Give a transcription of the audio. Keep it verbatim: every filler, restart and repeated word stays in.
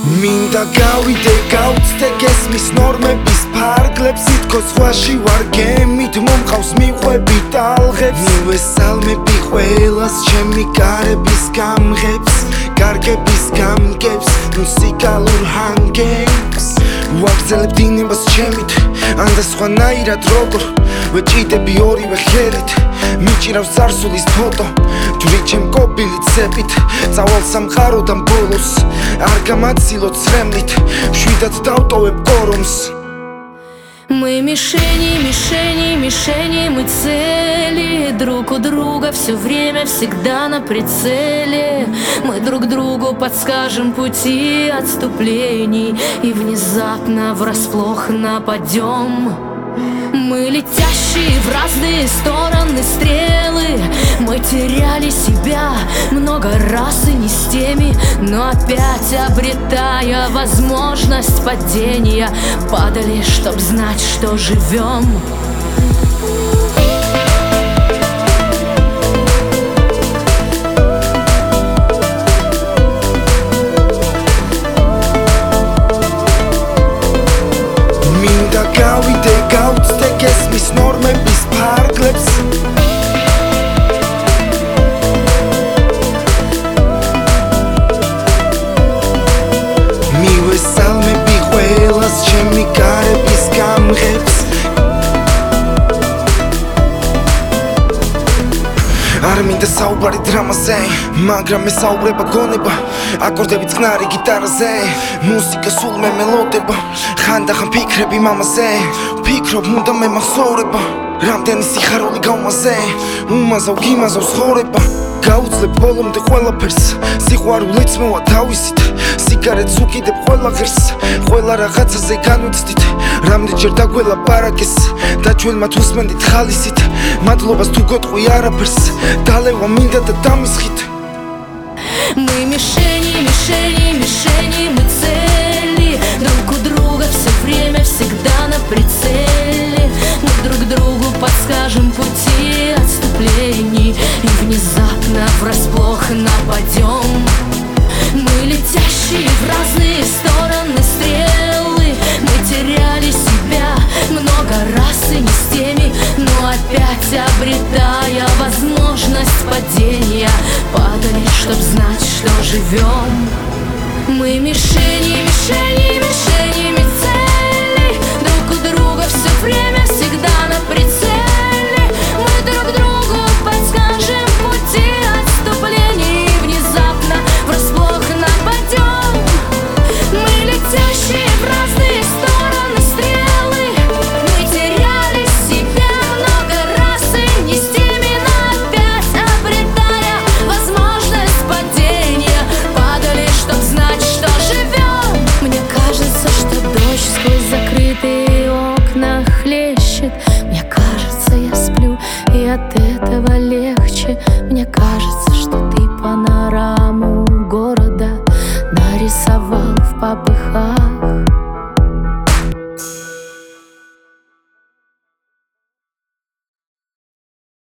მინდა გავიდე გავწდე გესმის ნორმების ფარგლებს ითქოს ზღვაში ვარ გემით მომყავს მიყვები ტალღებს მივესალმები ყველას ჩემი კარების გამღებს კარგების გამგებს მუსიკალურ ჰანგებს ვაგზელებ დინებას ჩემით ან და სხვანაირად როგორ ვეჭიდები ორივე ხელით მიჭირავს წარსულის ფოტო ჯვრით ჩემ კობილით ცეპით წავალ სამყაროდან ბოლოს არ გამაცილოთ ცრემლით შვიდად დავტოვებ კორომს Мы мишени, мишени, мишени, мы цели друг у друга все время, всегда на прицеле. Мы друг другу подскажем пути отступлений и внезапно врасплох нападем. Мы летящие в разные стороны стрелы. Мы теряли себя много раз и не с теми, но опять обретая возможность падения, падали, чтоб знать, что живем. მინდა გავიდე გავწდე გესმის ნორმების ფარგლებს მივესალმები ყველას ჩემი კარების გამღებს არ მინდა საუბარი დრამაზე, მაგრამ ესაუბრება გონება აკორდები წყნარი გიტარაზე მუსიკა სულ მე მელოდება ხანდახან ფიქრები მამაზე ვფიქრობ უნდა მე მახსოვრება რამდენი სიხარული გავმაზე უმაზავ გიმაზავ ცხოვრება გაუძლებ ბოლომდე ყველაფერს სიყვარულიც მოვა თავისით სიგარეტს უკიდებ ყველა ღერს ყველა რაღაცაზე განვიცდით რამდენჯერ დაგველაპარაკეს და ჩვენ მათ უსმენდით ხალისით მადლობას თუ გეტყვი არაფერს დალევა მინდა და დამისხით Мы мишени, мишени, мишени, мы цели друг у друга все время, всегда на прицеле. Мы друг другу подскажем пути отступлений и внезапно врасплох нападем. Мы летящие в разные стороны стрелы. Мы теряли себя много раз и не с теми, но опять обретая возможность падения, падали, чтоб знать, что живем. Мы мишени